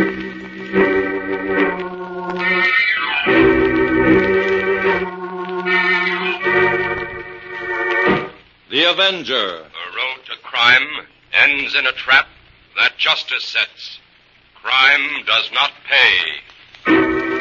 The Avenger. The road to crime ends in a trap that justice sets. Crime does not pay.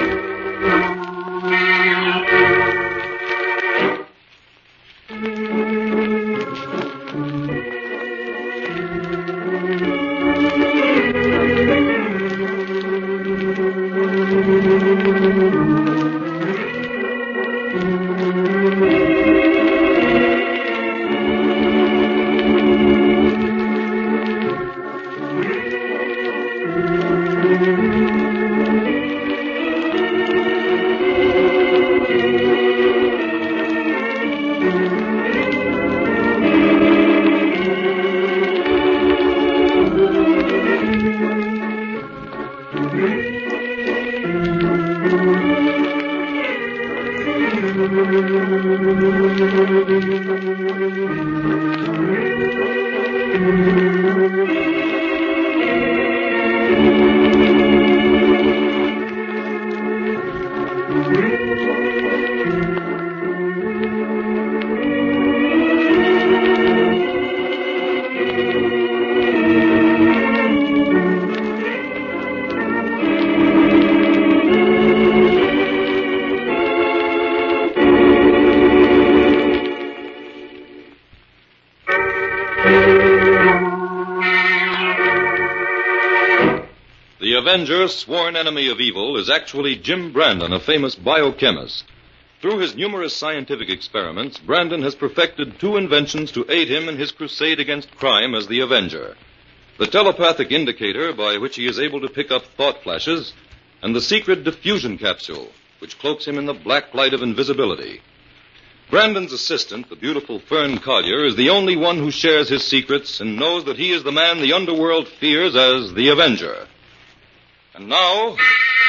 The Avenger, sworn enemy of evil, is actually Jim Brandon, a famous biochemist. Through his numerous scientific experiments, Brandon has perfected two inventions to aid him in his crusade against crime as the Avenger. The telepathic indicator, by which he is able to pick up thought flashes, and the secret diffusion capsule, which cloaks him in the black light of invisibility. Brandon's assistant, the beautiful Fern Collier, is the only one who shares his secrets and knows that he is the man the underworld fears as the Avenger. And now,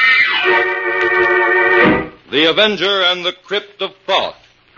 The Avenger and the Crypt of Thoth.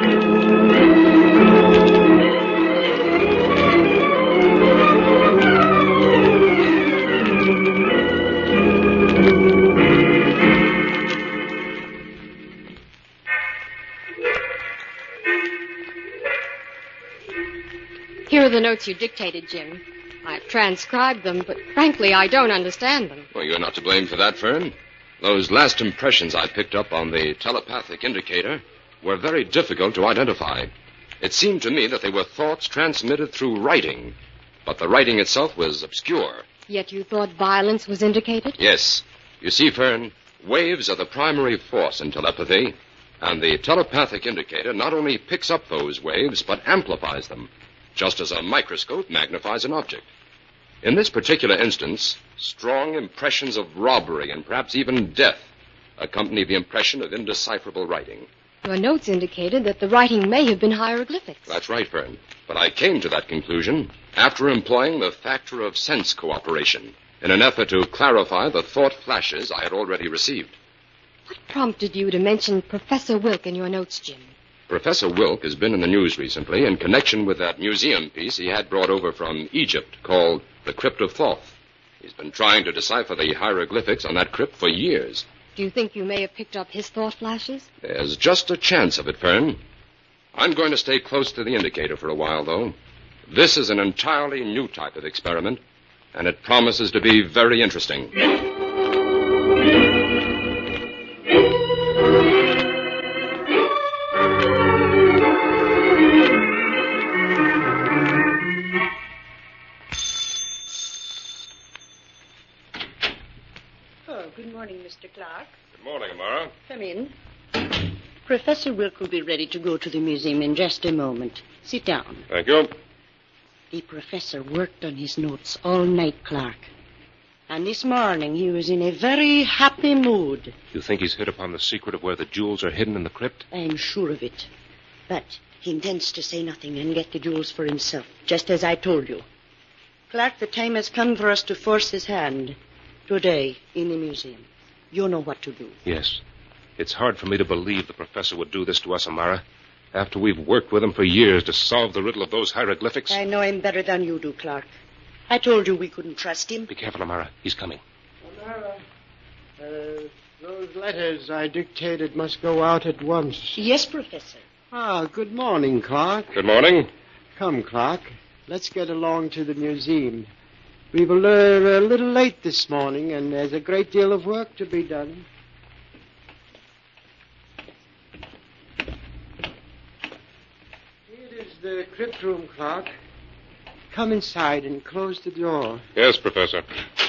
Here are the notes you dictated, Jim. I've transcribed them, but frankly, I don't understand them. Well, you're not to blame for that, Fern. Those last impressions I picked up on the telepathic indicator were very difficult to identify. It seemed to me that they were thoughts transmitted through writing, but the writing itself was obscure. Yet you thought violence was indicated? Yes. You see, Fern, waves are the primary force in telepathy, and the telepathic indicator not only picks up those waves, but amplifies them, just as a microscope magnifies an object. In this particular instance, strong impressions of robbery and perhaps even death accompany the impression of indecipherable writing. Your notes indicated that the writing may have been hieroglyphics. That's right, Fern. But I came to that conclusion after employing the factor of sense cooperation in an effort to clarify the thought flashes I had already received. What prompted you to mention Professor Wilk in your notes, Jim? Professor Wilk has been in the news recently in connection with that museum piece he had brought over from Egypt called The Crypt of Thoth. He's been trying to decipher the hieroglyphics on that crypt for years. Do you think you may have picked up his thought flashes? There's just a chance of it, Fern. I'm going to stay close to the indicator for a while, though. This is an entirely new type of experiment, and it promises to be very interesting. Good morning, Mr. Clark. Good morning, Amara. Come in. Professor Wilk will be ready to go to the museum in just a moment. Sit down. Thank you. The professor worked on his notes all night, Clark. And this morning he was in a very happy mood. You think he's hit upon the secret of where the jewels are hidden in the crypt? I am sure of it. But he intends to say nothing and get the jewels for himself, just as I told you. Clark, the time has come for us to force his hand. Today, in the museum. You know what to do. Yes. It's hard for me to believe the professor would do this to us, Amara, after we've worked with him for years to solve the riddle of those hieroglyphics. I know him better than you do, Clark. I told you we couldn't trust him. Be careful, Amara. He's coming. Those letters I dictated must go out at once. Yes, Professor. Good morning, Clark. Good morning. Come, Clark. Let's get along to the museum. We were a little late this morning, and there's a great deal of work to be done. Here is the crypt room, Clark. Come inside and close the door. Yes, Professor.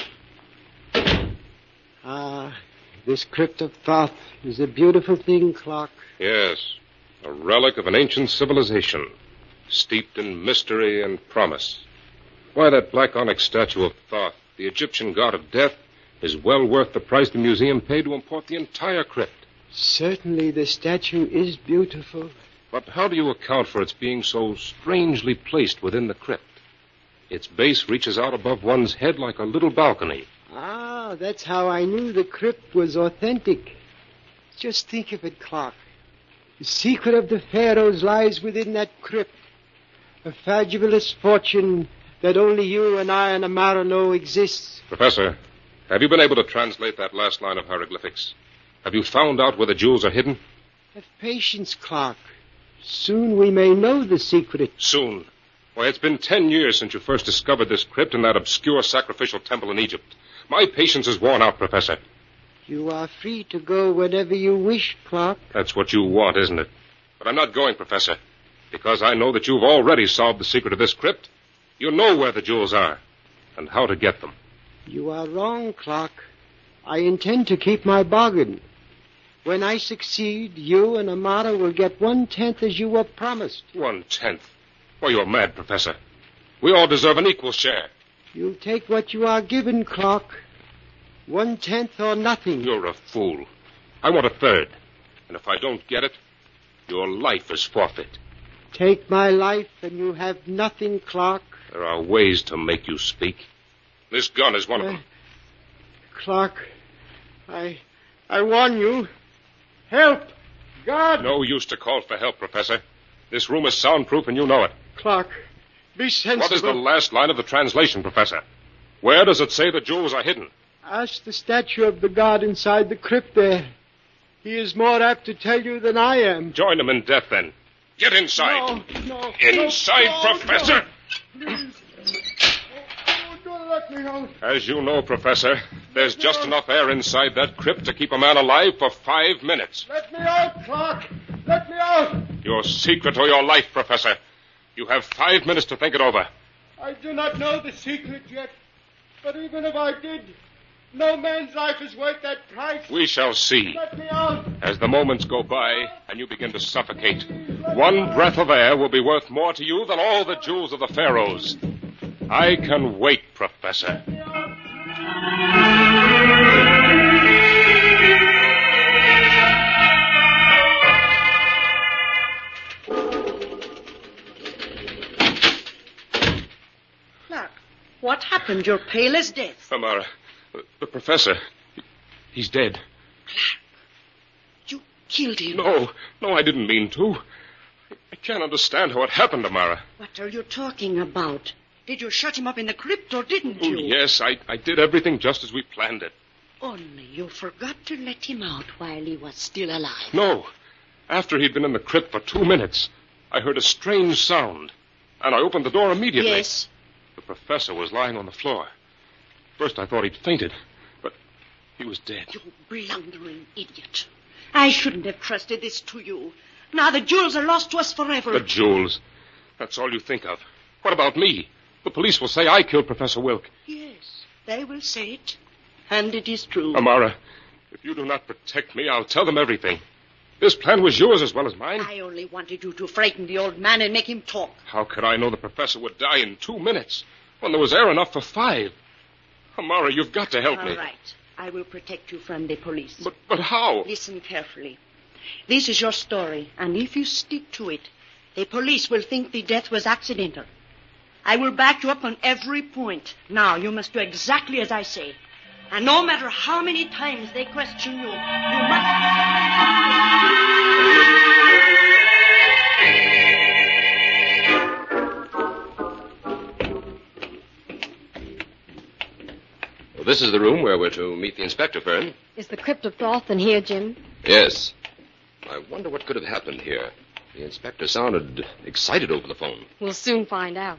This crypt of Thoth is a beautiful thing, Clark. Yes. A relic of an ancient civilization, steeped in mystery and promise. Why, that black onyx statue of Thoth, the Egyptian god of death, is well worth the price the museum paid to import the entire crypt. Certainly the statue is beautiful. But how do you account for its being so strangely placed within the crypt? Its base reaches out above one's head like a little balcony. That's how I knew the crypt was authentic. Just think of it, Clark. The secret of the pharaohs lies within that crypt. A fabulous fortune that only you and I and Amara know exists. Professor, have you been able to translate that last line of hieroglyphics? Have you found out where the jewels are hidden? Have patience, Clark. Soon we may know the secret. Soon? Why, it's been 10 years since you first discovered this crypt in that obscure sacrificial temple in Egypt. My patience is worn out, Professor. You are free to go whenever you wish, Clark. That's what you want, isn't it? But I'm not going, Professor, because I know that you've already solved the secret of this crypt. You know where the jewels are and how to get them. You are wrong, Clark. I intend to keep my bargain. When I succeed, you and Amara will get 1/10 as you were promised. 1/10? Why, you're mad, Professor. We all deserve an equal share. You'll take what you are given, Clark. 1/10 or nothing. You're a fool. I want 1/3. And if I don't get it, your life is forfeit. Take my life and you have nothing, Clark. There are ways to make you speak. This gun is one of them. Clark, I warn you. Help! God! No use to call for help, Professor. This room is soundproof and you know it. Clark, be sensible. What is the last line of the translation, Professor? Where does it say the jewels are hidden? Ask the statue of the god inside the crypt there. He is more apt to tell you than I am. Join him in death, then. Get inside. No. Inside, Professor! Please. Don't let me out. As you know, Professor, there's just enough air inside that crypt to keep a man alive for 5 minutes. Let me out, Clark. Let me out. Your secret or your life, Professor. You have 5 minutes to think it over. I do not know the secret yet. But even if I did, no man's life is worth that price. We shall see. Let me out. As the moments go by and you begin to suffocate, one breath of air will be worth more to you than all the jewels of the pharaohs. I can wait, Professor. Clark, what happened? You're pale as death. Amara, the professor, he's dead. Clark, you killed him. No, I didn't mean to. I can't understand how it happened, Amara. What are you talking about? Did you shut him up in the crypt or didn't Oh, you? yes, I did everything just as we planned it. Only you forgot to let him out while he was still alive. No. After he'd been in the crypt for 2 minutes, I heard a strange sound, and I opened the door immediately. Yes. The professor was lying on the floor. First I thought he'd fainted, but he was dead. You blundering idiot. I shouldn't have trusted this to you. Now the jewels are lost to us forever. The jewels. That's all you think of. What about me? The police will say I killed Professor Wilk. Yes, they will say it. And it is true. Amara, if you do not protect me, I'll tell them everything. This plan was yours as well as mine. I only wanted you to frighten the old man and make him talk. How could I know the professor would die in 2 minutes when there was air enough for 5? Amara, you've got to help me. All right. I will protect you from the police. But how? Listen carefully. This is your story, and if you stick to it, the police will think the death was accidental. I will back you up on every point. Now, you must do exactly as I say. And no matter how many times they question you, you Well, this is the room where we're to meet the inspector, Fern. Is the Crypt of Thorfinn here, Jim? Yes. I wonder what could have happened here. The inspector sounded excited over the phone. We'll soon find out.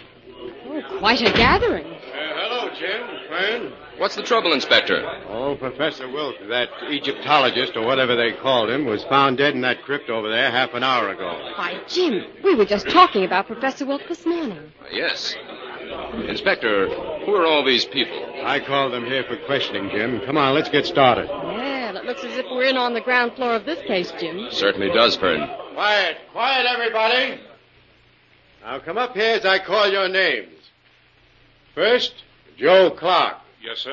Oh, quite a gathering. Hello, Jim. Fern. What's the trouble, Inspector? Oh, Professor Wilk, that Egyptologist, or whatever they called him, was found dead in that crypt over there half an hour ago. Why, Jim, we were just talking about Professor Wilk this morning. Yes. Inspector, who are all these people? I called them here for questioning, Jim. Come on, let's get started. Yeah, it looks as if we're in on the ground floor of this case, Jim. Certainly does, Fern. Quiet, everybody. Now come up here as I call your names. First, Joe Clark. Yes, sir.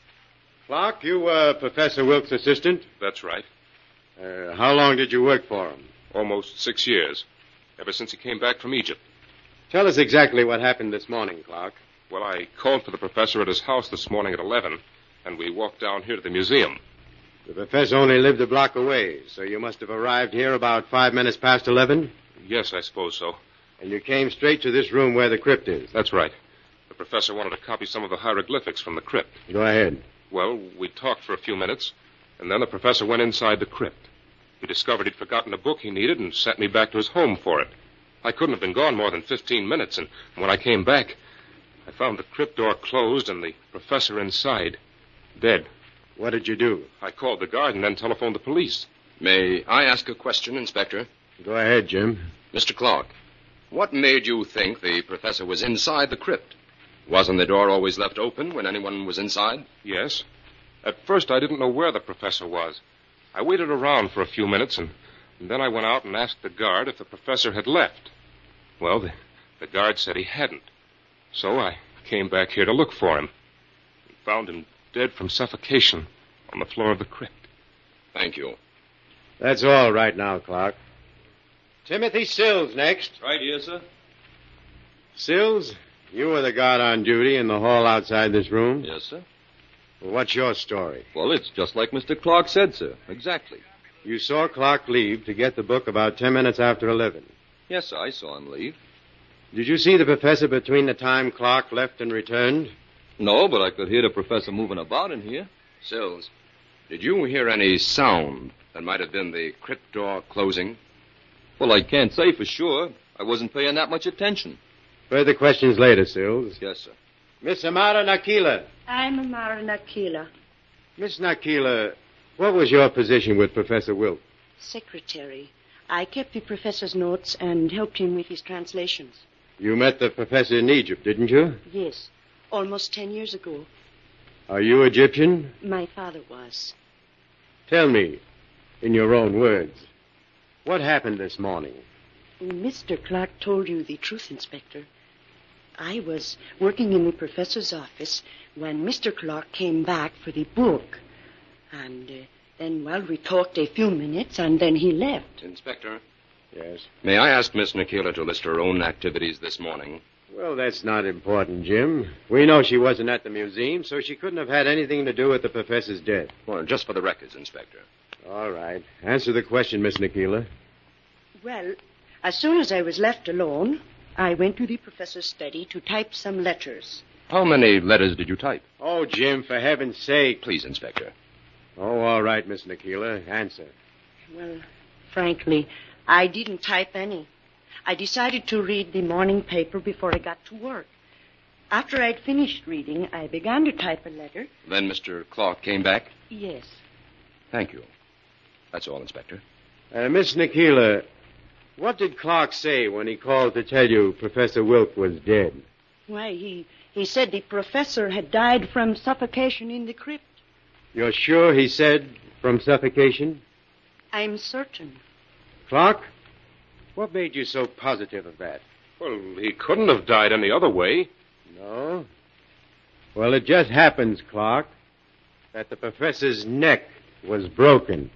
Clark, you were Professor Wilk's assistant? That's right. How long did you work for him? Almost 6 years. Ever since he came back from Egypt. Tell us exactly what happened this morning, Clark. Well, I called for the professor at his house this morning at 11, and we walked down here to the museum. The professor only lived a block away, so you must have arrived here about 5 minutes past 11? Yes, I suppose so. And you came straight to this room where the crypt is? That's right. The professor wanted to copy some of the hieroglyphics from the crypt. Go ahead. Well, we talked for a few minutes, and then the professor went inside the crypt. He discovered he'd forgotten a book he needed and sent me back to his home for it. I couldn't have been gone more than 15 minutes, and when I came back, I found the crypt door closed and the professor inside, dead. What did you do? I called the guard and then telephoned the police. May I ask a question, Inspector? Go ahead, Jim. Mr. Clark, what made you think the professor was inside the crypt? Wasn't the door always left open when anyone was inside? Yes. At first, I didn't know where the professor was. I waited around for a few minutes, and then I went out and asked the guard if the professor had left. Well, the guard said he hadn't. So I came back here to look for him and found him dead from suffocation on the floor of the crypt. Thank you. That's all right now, Clark. Timothy Sills next. Right here, sir. Sills, you were the guard on duty in the hall outside this room? Yes, sir. Well, what's your story? Well, it's just like Mr. Clark said, sir. Exactly. You saw Clark leave to get the book about 10 minutes after 11. Yes, sir, I saw him leave. Did you see the professor between the time Clark left and returned? No, but I could hear the professor moving about in here. Sills, did you hear any sound that might have been the crypt door closing? Well, I can't say for sure. I wasn't paying that much attention. Further questions later, Sills. Yes, sir. Miss Amara Nakila. I'm Amara Nakila, Miss Nakila, what was your position with Professor Wilk? secretary. I kept the professor's notes and helped him with his translations. You met the professor in Egypt, didn't you? Yes, almost 10 years ago. Are you Egyptian? My father was. Tell me, in your own words, what happened this morning? Mr. Clark told you the truth, Inspector. I was working in the professor's office when Mr. Clark came back for the book. And then, well, we talked a few minutes, and then he left. Inspector, Yes. may I ask Miss Nakila to list her own activities this morning? Well, that's not important, Jim. We know she wasn't at the museum, so she couldn't have had anything to do with the professor's death. Well, just for the records, Inspector. All right. Answer the question, Miss Nakila. Well, as soon as I was left alone, I went to the professor's study to type some letters. How many letters did you type? Oh, Jim, for heaven's sake. Please, Inspector. Oh, all right, Miss Nakila. Answer. Well, frankly, I didn't type any. I decided to read the morning paper before I got to work. After I'd finished reading, I began to type a letter. Then Mr. Clark came back? Yes. Thank you. That's all, Inspector. Miss Nakila, what did Clark say when he called to tell you Professor Wilk was dead? Why, he said the professor had died from suffocation in the crypt. You're sure he said from suffocation? I'm certain. Clark, what made you so positive of that? Well, he couldn't have died any other way. No? Well, it just happens, Clark, that the professor's neck was broken.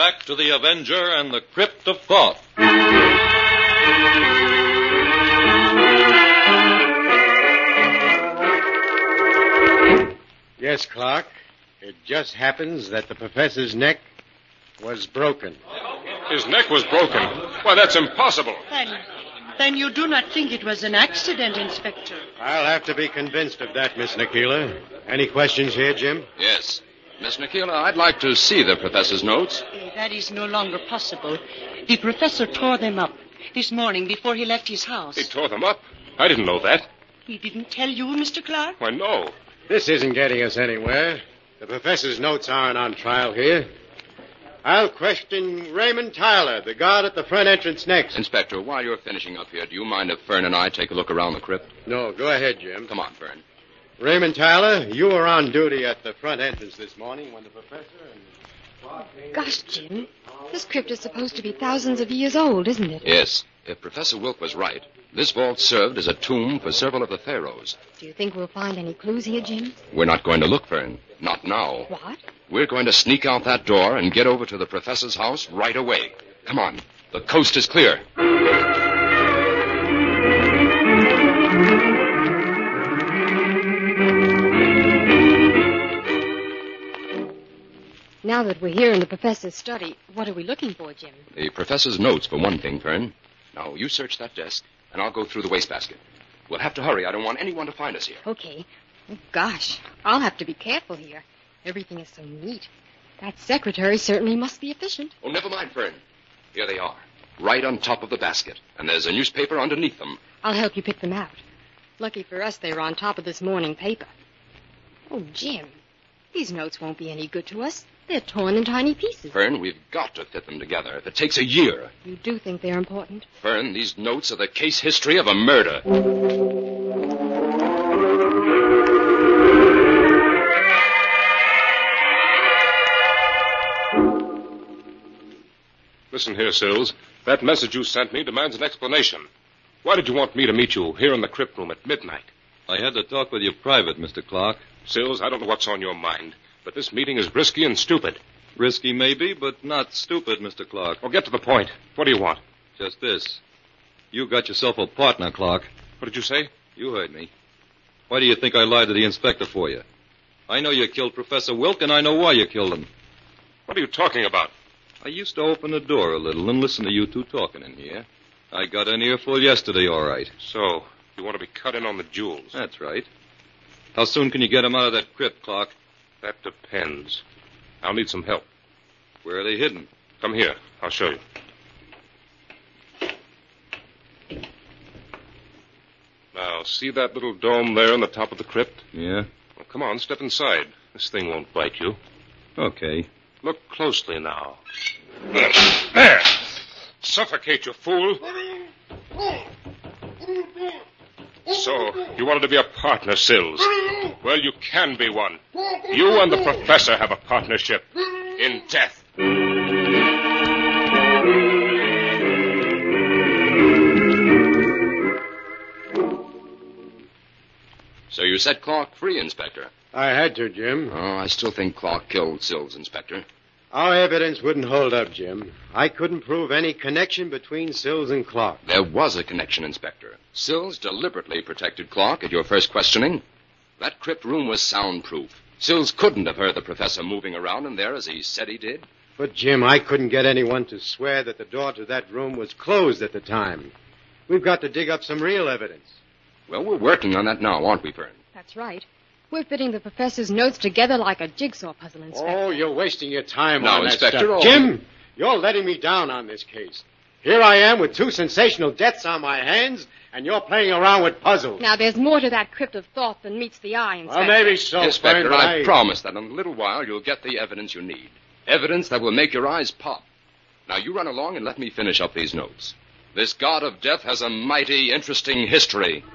back to the Avenger and the Crypt of Thought. Yes, Clark. It just happens that the professor's neck was broken. His neck was broken. Why, that's impossible. Then you do not think it was an accident, Inspector? I'll have to be convinced of that, Miss Nikila. Any questions here, Jim? Yes. Miss Nikila, I'd like to see the professor's notes. That is no longer possible. The professor tore them up this morning before he left his house. He tore them up? I didn't know that. He didn't tell you, Mr. Clark? Why, no. This isn't getting us anywhere. The professor's notes aren't on trial here. I'll question Raymond Tyler, the guard at the front entrance next. Inspector, while you're finishing up here, do you mind if Fern and I take a look around the crypt? No, go ahead, Jim. Come on, Fern. Raymond Tyler, you were on duty at the front entrance this morning when the professor and... Gosh, Jim, this crypt is supposed to be thousands of years old, isn't it? Yes. If Professor Wilk was right, this vault served as a tomb for several of the pharaohs. Do you think we'll find any clues here, Jim? We're not going to look, Fern. Not now. What? We're going to sneak out that door and get over to the professor's house right away. Come on. The coast is clear. Now that we're here in the professor's study, what are we looking for, Jim? The professor's notes, for one thing, Fern. Now, you search that desk, and I'll go through the wastebasket. We'll have to hurry. I don't want anyone to find us here. Okay. Oh, gosh, I'll have to be careful here. Everything is so neat. That secretary certainly must be efficient. Oh, never mind, Fern. Here they are, right on top of the basket. And there's a newspaper underneath them. I'll help you pick them out. Lucky for us, they were on top of this morning paper. Oh, Jim, these notes won't be any good to us. They're torn in tiny pieces. Fern, we've got to fit them together. If it takes a year. You do think they're important? Fern, these notes are the case history of a murder. Listen here, Sills. That message you sent me demands an explanation. Why did you want me to meet you here in the crypt room at midnight? I had to talk with you private, Mr. Clark. Sills, I don't know what's on your mind, but this meeting is risky and stupid. Risky, maybe, but not stupid, Mr. Clark. Well, get to the point. What do you want? Just this. You got yourself a partner, Clark. What did you say? You heard me. Why do you think I lied to the inspector for you? I know you killed Professor Wilk, and I know why you killed him. What are you talking about? I used to open the door a little and listen to you two talking in here. I got an earful yesterday, all right. So, you want to be cut in on the jewels? That's right. How soon can you get them out of that crypt, Clark? That depends. I'll need some help. Where are they hidden? Come here. I'll show you. Now, see that little dome there on the top of the crypt? Yeah? Well, come on, step inside. This thing won't bite you. Okay. Look closely now. There! Suffocate, you fool! So, you wanted to be a partner, Sills. Well, you can be one. You and the professor have a partnership. In death. So you set Clark free, Inspector? I had to, Jim. Oh, I still think Clark killed Sills, Inspector. Our evidence wouldn't hold up, Jim. I couldn't prove any connection between Sills and Clark. There was a connection, Inspector. Sills deliberately protected Clark at your first questioning. That crypt room was soundproof. Sills couldn't have heard the professor moving around in there as he said he did. But, Jim, I couldn't get anyone to swear that the door to that room was closed at the time. We've got to dig up some real evidence. Well, we're working on that now, aren't we, Fern? That's right. We're fitting the professor's notes together like a jigsaw puzzle, Inspector. Oh, you're wasting your time Now, on that Inspector, stuff. oh. Jim, you're letting me down on this case. Here I am with two sensational deaths on my hands, and you're playing around with puzzles. Now, there's more to that crypt of thought than meets the eye, Inspector. Well, maybe so, Inspector, Fern, I promise that in a little while you'll get the evidence you need. Evidence that will make your eyes pop. Now, you run along and let me finish up these notes. This god of death has a mighty interesting history.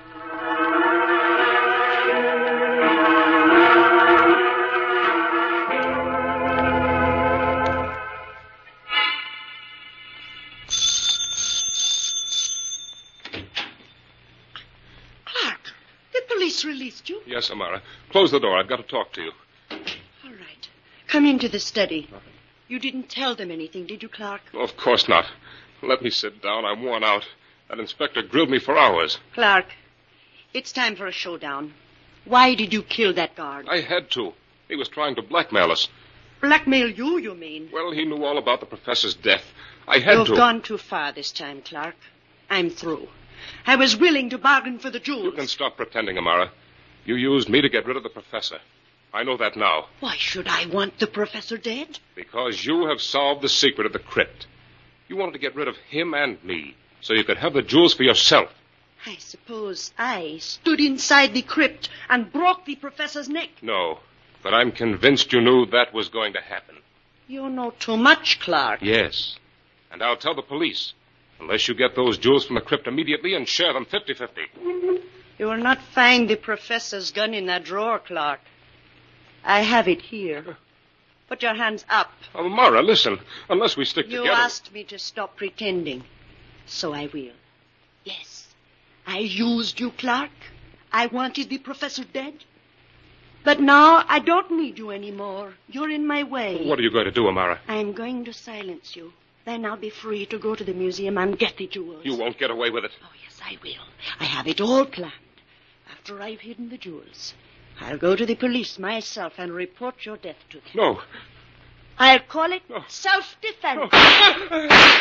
Clark, the police released you. Yes, Amara. Close the door. I've got to talk to you. All right. Come into the study. You didn't tell them anything, did you, Clark? Of course not. Let me sit down. I'm worn out. That inspector grilled me for hours. Clark, it's time for a showdown. Why did you kill that guard? I had to. He was trying to blackmail us. Blackmail you mean? Well, he knew all about the professor's death. I had to. You've gone too far this time, Clark. I'm through. I was willing to bargain for the jewels. You can stop pretending, Amara. You used me to get rid of the professor. I know that now. Why should I want the professor dead? Because you have solved the secret of the crypt. You wanted to get rid of him and me, so you could have the jewels for yourself. I suppose I stood inside the crypt and broke the professor's neck. No, but I'm convinced you knew that was going to happen. You know too much, Clark. Yes, and I'll tell the police. Unless you get those jewels from the crypt immediately and share them 50-50. You will not find the professor's gun in that drawer, Clark. I have it here. Put your hands up. Oh, Mara, listen. Unless we stick You together... asked me to stop pretending. So I will. Yes, I used you, Clark. I wanted the professor dead. But now I don't need you anymore. You're in my way. What are you going to do, Amara? I'm going to silence you. Then I'll be free to go to the museum and get the jewels. You won't get away with it. Oh, yes, I will. I have it all planned. After I've hidden the jewels, I'll go to the police myself and report your death to them. No. I'll call it No. self-defense. No.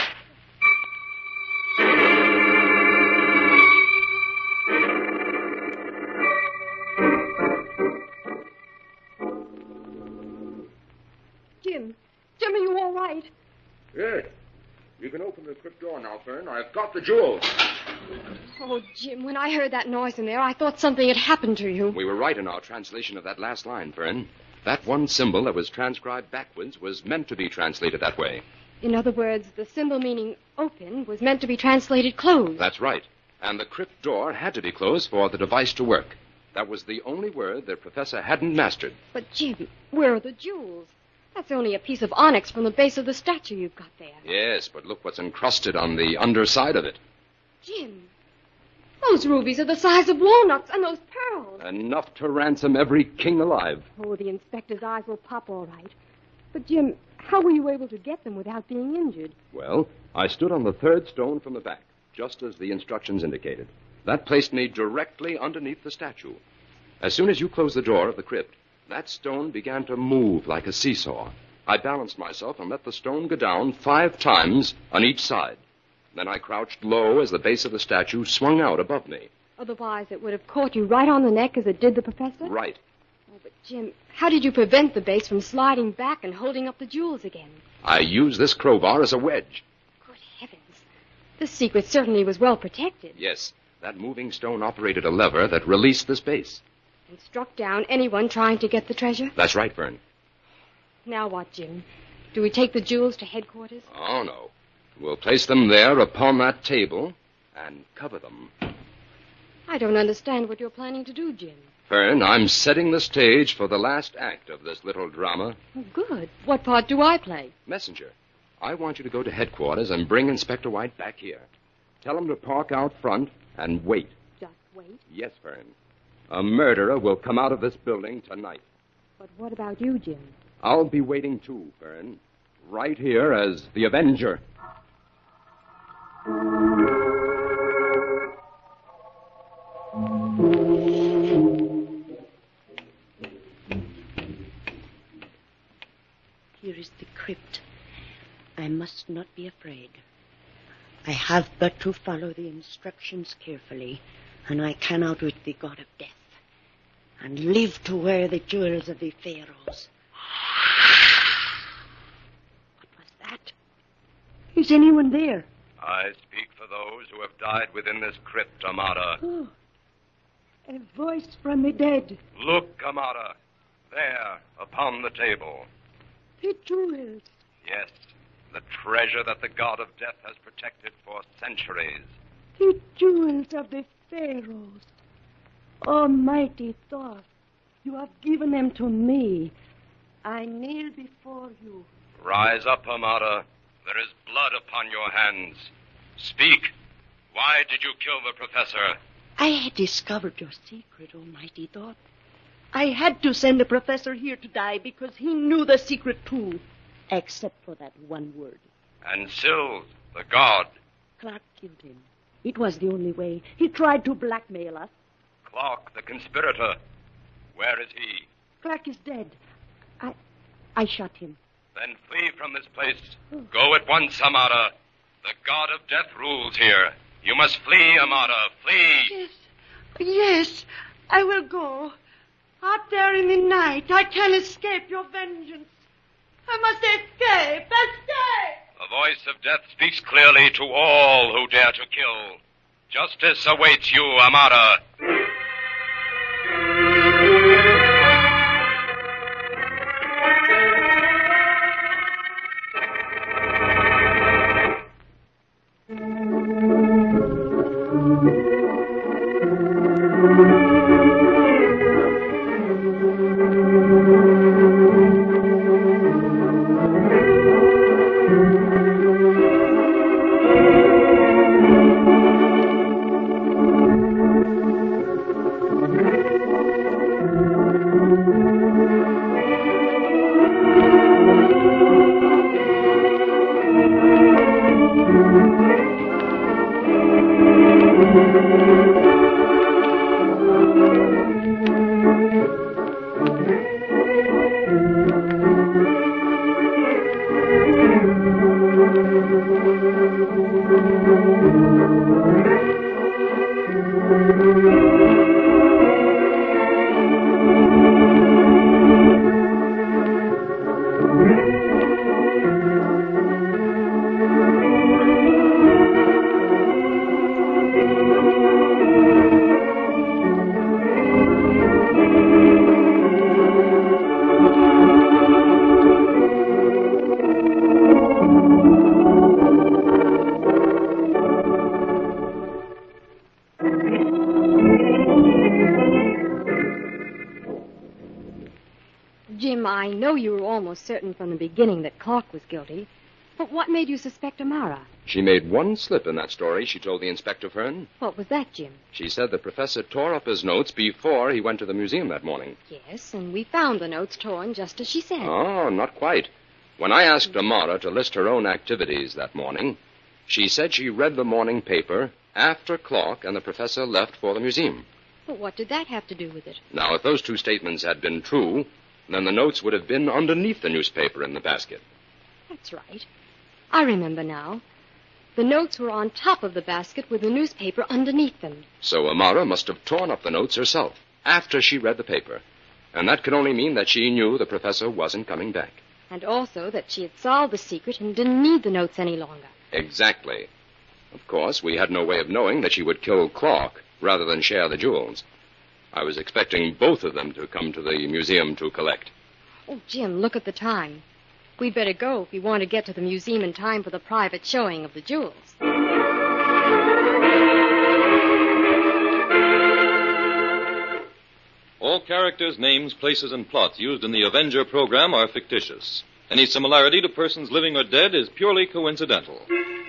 Jim, are you all right? Yes. You can open the crypt door now, Fern. I've got the jewels. Oh, Jim, when I heard that noise in there, I thought something had happened to you. We were right in our translation of that last line, Fern. That one symbol that was transcribed backwards was meant to be translated that way. In other words, the symbol meaning open was meant to be translated closed. That's right. And the crypt door had to be closed for the device to work. That was the only word the professor hadn't mastered. But, Jim, where are the jewels? That's only a piece of onyx from the base of the statue you've got there. Yes, but look what's encrusted on the underside of it. Jim, those rubies are the size of walnuts, and those pearls. Enough to ransom every king alive. Oh, the inspector's eyes will pop all right. But, Jim, how were you able to get them without being injured? Well, I stood on the third stone from the back, just as the instructions indicated. That placed me directly underneath the statue. As soon as you closed the door of the crypt, that stone began to move like a seesaw. I balanced myself and let the stone go down 5 times on each side. Then I crouched low as the base of the statue swung out above me. Otherwise, it would have caught you right on the neck as it did the professor? Right. Oh, but, Jim, how did you prevent the base from sliding back and holding up the jewels again? I used this crowbar as a wedge. Good heavens. This secret certainly was well protected. Yes, that moving stone operated a lever that released this base. And struck down anyone trying to get the treasure? That's right, Fern. Now what, Jim? Do we take the jewels to headquarters? Oh, no. We'll place them there upon that table and cover them. I don't understand what you're planning to do, Jim. Fern, I'm setting the stage for the last act of this little drama. Oh, good. What part do I play? Messenger, I want you to go to headquarters and bring Inspector White back here. Tell him to park out front and wait. Just wait. Yes, Fern. A murderer will come out of this building tonight. But what about you, Jim? I'll be waiting too, Fern. Right here as the Avenger. Here is the crypt. I must not be afraid. I have but to follow the instructions carefully, and I can outwit the god of death, and live to wear the jewels of the pharaohs. What was that? Is anyone there? I speak for those who have died within this crypt, Amara. Oh, a voice from the dead. Look, Amara. There, upon the table. The jewels. Yes, the treasure that the god of death has protected for centuries. The jewels of the pharaohs. Almighty Thoth, you have given them to me. I kneel before you. Rise up, Amara. There is blood upon your hands. Speak. Why did you kill the professor? I had discovered your secret, Almighty Thoth. I had to send the professor here to die because he knew the secret too. except for that one word. And Sills, the god. Clark killed him. It was the only way. He tried to blackmail us. Clark, the conspirator. Where is he? Clark is dead. I shot him. Then flee from this place. Go at once, Amara. The god of death rules here. You must flee, Amara. Flee. Yes, I will go. Out there in the night, I can escape your vengeance. I must escape. Escape! The voice of death speaks clearly to all who dare to kill. Justice awaits you, Amara. Jim, I know you were almost certain from the beginning that Clark was guilty. But what made you suspect Amara? She made one slip in that story she told the Inspector Fern. What was that, Jim? She said the professor tore up his notes before he went to the museum that morning. Yes, and we found the notes torn just as she said. Oh, not quite. When I asked Amara to list her own activities that morning, she said she read the morning paper after Clark and the professor left for the museum. But what did that have to do with it? Now, if those two statements had been true, then the notes would have been underneath the newspaper in the basket. That's right. I remember now. The notes were on top of the basket with the newspaper underneath them. So Amara must have torn up the notes herself after she read the paper. And that could only mean that she knew the professor wasn't coming back. And also that she had solved the secret and didn't need the notes any longer. Exactly. Of course, we had no way of knowing that she would kill Clark rather than share the jewels. I was expecting both of them to come to the museum to collect. Oh, Jim, look at the time. We'd better go if we want to get to the museum in time for the private showing of the jewels. All characters, names, places, and plots used in the Avenger program are fictitious. Any similarity to persons living or dead is purely coincidental.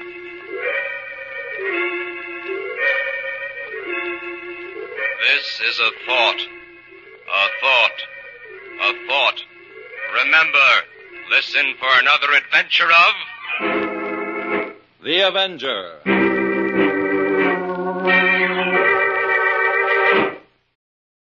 This is a thought. A thought. A thought. Remember, listen for another adventure of... The Avenger.